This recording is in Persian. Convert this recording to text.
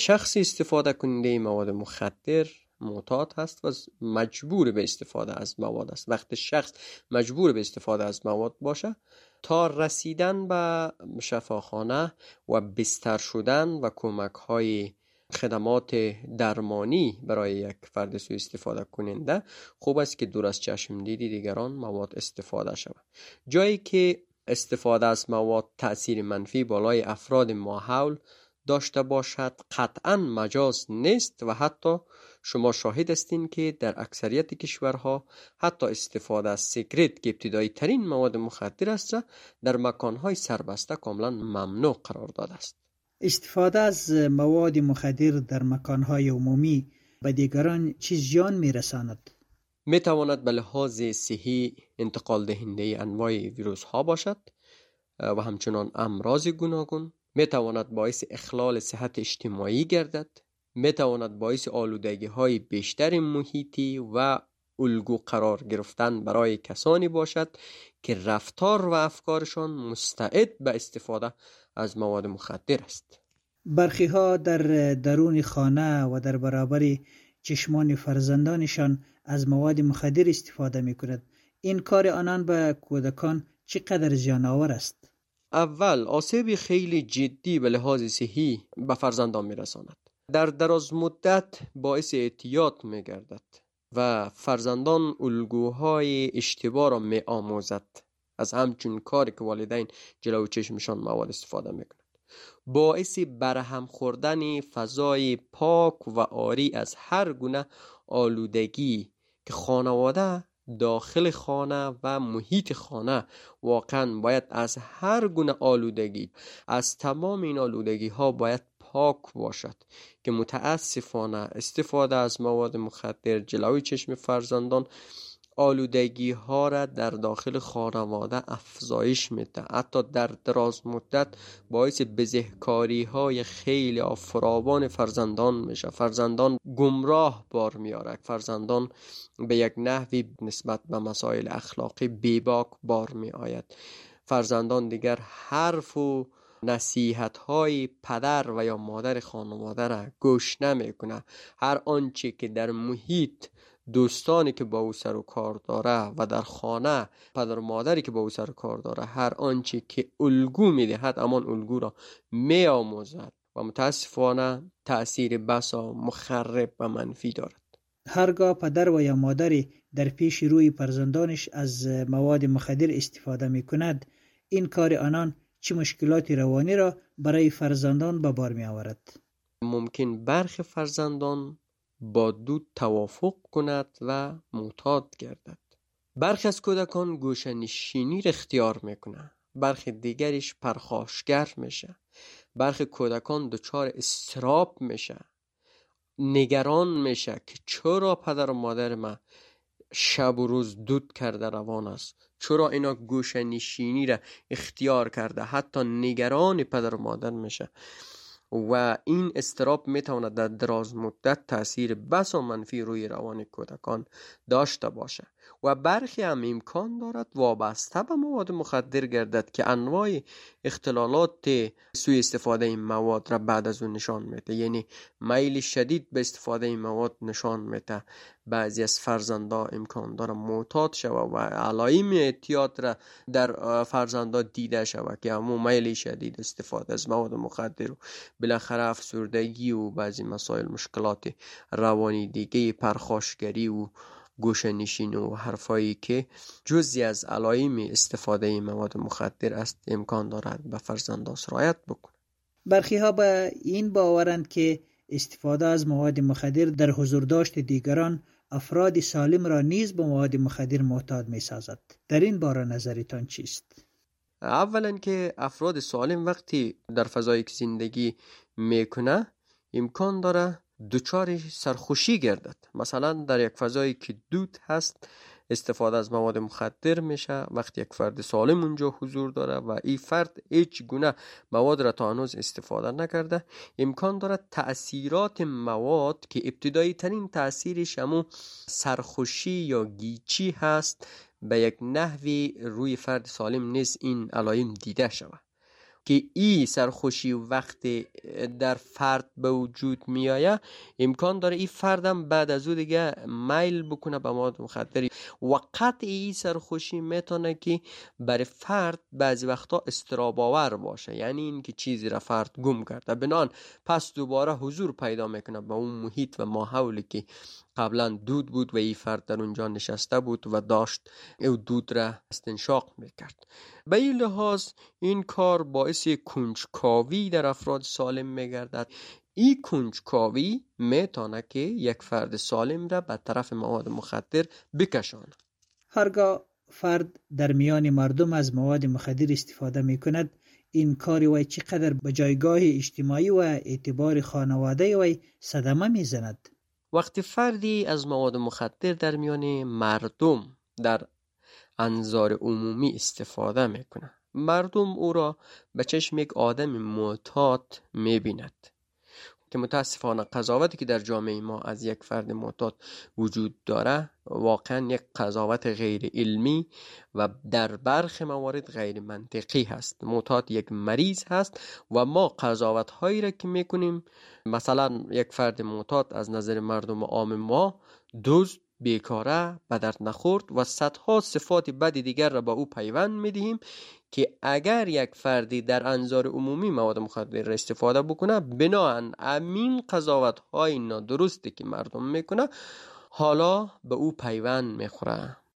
شخص استفاده کننده مواد مخدر معتاد هست و مجبور به استفاده از مواد است. وقتی شخص مجبور به استفاده از مواد باشه، تا رسیدن به شفاخانه و بستر شدن و کمک های خدمات درمانی برای یک فرد سوء استفاده کننده، خوب است که دور از چشم دید دیگران مواد استفاده شود. جایی که استفاده از مواد تأثیر منفی بالای افراد ماحول داشته باشد قطعا مجاز نیست و حتی شما شاهد هستین که در اکثریت کشورها حتی استفاده از سیگرت که ابتدایی ترین مواد مخدر است در مکانهای سربسته کاملا ممنوع قرار داده است. استفاده از مواد مخدر در مکانهای عمومی به دیگران چه زیان میرساند؟ میتواند به لحاظ صحی انتقال دهنده انواع ویروس ها باشد و همچنان امراض گوناگون. میتواند باعث اخلال صحت اجتماعی گردد. میتواند باعث آلودگی های بیشتر محیطی و الگو قرار گرفتن برای کسانی باشد که رفتار و افکارشان مستعد به استفاده از مواد مخدر است. برخی ها در درون خانه و در برابر چشمان فرزندانشان از مواد مخدر استفاده می کند. این کار آنان به کودکان چقدر زیان آور است؟ اول آسیب خیلی جدی به لحاظ صحی به فرزندان می رساند. در دراز مدت باعث اعتیاد می گردد و فرزندان الگوهای اشتباه را می آموزد از همچون کاری که والدین جلو چشمشان مواد استفاده می کنند. باعث برهم خوردن فضای پاک و عاری از هر گونه آلودگی که خانواده داخل خانه و محیط خانه واقعا باید از هر گونه آلودگی، از تمام این آلودگی ها باید پاک باشد که متاسفانه استفاده از مواد مخدر جلوی چشم فرزندان آلودگی ها را در داخل خانواده افزایش میده. حتی در دراز مدت باعث بزهکاری های خیلی فراوان فرزندان میشه. فرزندان گمراه بار میاره. فرزندان به یک نحوی نسبت به مسائل اخلاقی بیباک بار می آید. فرزندان دیگر حرف و نصیحت های پدر و یا مادر خانواده را گوش نمیکنه. هر آنچه که در محیط دوستانی که با او سر و کار داره و در خانه پدر و مادری که با او سر و کار داره، هر آنچه که الگو میدهد امان الگو را می آموزد و متاسفانه تأثیر بسا مخرب و منفی دارد. هرگاه پدر و یا مادری در پیش روی فرزندانش از مواد مخدر استفاده می کند، این کار آنان چه مشکلات روانی را برای فرزندان به بار می آورد؟ ممکن برخی فرزندان با دود توافق کند و معتاد گردد. برخی از کودکان گوشه‌نشینی را اختیار میکنه، برخی دیگرش پرخاشگر میشه. برخی کودکان دچار اضطراب میشه، نگران میشه که چرا پدر و مادر من شب و روز دود کرده روان است، چرا اینا گوشه‌نشینی را اختیار کرده. حتی نگران پدر و مادر میشه و این اضطراب میتواند در دراز مدت تأثیر بسا منفی روی روان کودکان داشته باشه و برخی هم امکان دارد وابسته به مواد مخدر گردد که انواع اختلالات سوء استفاده این مواد را بعد از اون نشان میده. یعنی میل شدید به استفاده این مواد نشان میده. بعضی از فرزندا امکان داره معتاد شوه و علائم اعتیاد را در فرزندا دیده شوه که همون میل شدید استفاده از مواد مخدر و بالاخره افسردگی و بعضی مسائل مشکلات روانی دیگه، پرخاشگری و گوشه‌نشینی و حرفایی که جزئی از علائم استفاده مواد مخدر است امکان دارد به فرزندان سرایت بکنه. برخی ها به این باورند که استفاده از مواد مخدر در حضور داشت دیگران افراد سالم را نیز به مواد مخدر معتاد می سازد. در این باره نظرتان چیست؟ اولا که افراد سالم وقتی در فضایی که زندگی میکنه امکان داره دچار سرخوشی گردد. مثلا در یک فضایی که دود هست استفاده از مواد مخدر میشه. وقتی یک فرد سالم اونجا حضور داره و این فرد هیچ گونه مواد را تا هنوز استفاده نکرده، امکان داره تأثیرات مواد که ابتدایی ترین تأثیرش همون سرخوشی یا گیچی هست به یک نحوی روی فرد سالم نیز این علائم دیده شود که این سرخوشی وقتی در فرد به وجود میآید امکان داره این فردم بعد از او دیگه میل بکنه به مواد مخدر. و قطع این سرخوشی میتونه که برای فرد بعضی وقتا اضطراب آور باشه، یعنی این که چیزی را فرد گم کرده، بنان پس دوباره حضور پیدا میکنه به اون محیط و ماحولی که قبلا دود بود و این فرد در اونجا نشسته بود و داشت او دود را استنشاق میکرد. به این لحاظ این کار باعث کنجکاوی در افراد سالم میگردد. این کنجکاوی میتونه که یک فرد سالم را به طرف مواد مخدر بکشاند. هرگاه فرد در میان مردم از مواد مخدر استفاده میکند، این کار وی چقدر به جایگاه اجتماعی و اعتبار خانواده وی صدمه میزند؟ وقتی فردی از مواد مخدر در میان مردم در انظار عمومی استفاده میکنه، مردم او را به چشم یک آدم معتاد میبیند که متاسفانه قضاوتی که در جامعه ما از یک فرد معتاد وجود داره واقعا یک قضاوت غیر علمی و در برخی موارد غیر منطقی هست. معتاد یک مریض هست و ما قضاوت هایی را که میکنیم، مثلا یک فرد معتاد از نظر مردم عام ما دزد، بیکاره، به درد نخورد و صدها صفات بد دیگر را به او پیوند میدهیم که اگر یک فردی در انظار عمومی مواد مخدر را استفاده بکنه، بناهن امین قضاوت های نادرستی که مردم میکنه حالا به او پیوند میخوره.